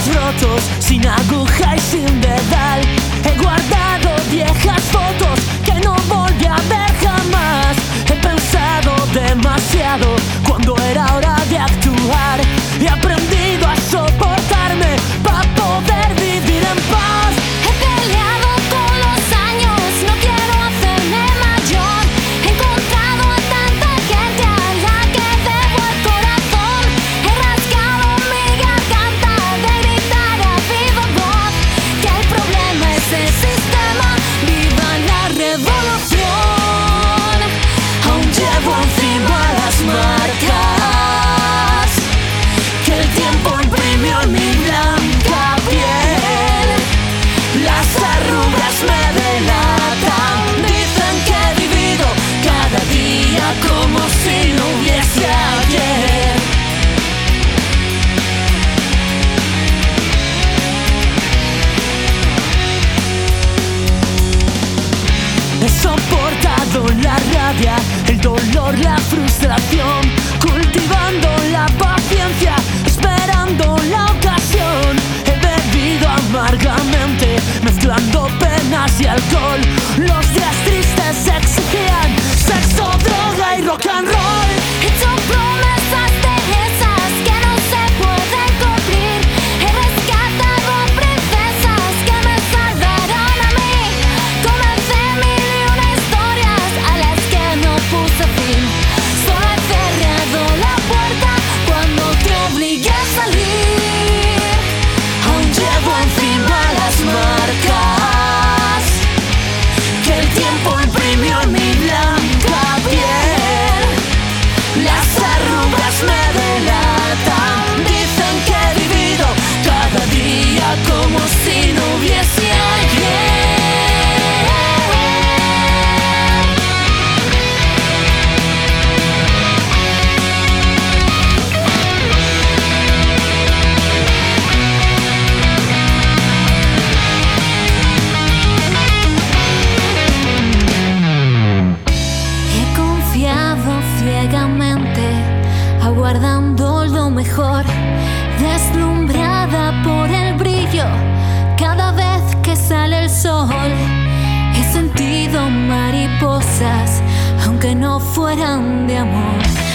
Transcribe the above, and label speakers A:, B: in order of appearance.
A: rotos, sin aguja y sin dedal. He guardado viejas fotos que no volví a ver jamás. He pensado demasiado cuando era hora de actuar. He aprendido a soportarme para poder vivir en paz.
B: He peleado con los años, no quiero hacerme mayor. He encontrado a tanta gente a la que debo el corazón. He rasgado mi garganta de gritar a viva voz que el problema es el sistema, viva la revolución.
A: Aún llevo encima las marcas que el tiempo imprimió en mi blanca piel. Las arrugas me delatan, dicen que he vivido cada día como si no hubiese ayer. He soportado la rabia, el dolor, la frustración, cultivando la paciencia, esperando la ocasión. He bebido amargamente, mezclando penas y alcohol. Los días tristes exigían sexo, droga y rock and roll.
B: He hecho promesas de esas que no se pueden cumplir. He rescatado princesas que me salvaron a mí. Comencé mil y una historias a las que no puse fin. Solo he cerrado la puerta cuando te obligué a salir.
A: Aún llevo encima las marcas que el tiempo imprimió en mi blanca piel. Las arrugas me delatan, dicen que he vivido cada día como si no hubiese ayer.
B: He confiado ciegamente, aguardando lo mejor, deslumbrada por el brillo cada vez que sale el sol. He sentido mariposas, aunque no fueran de amor.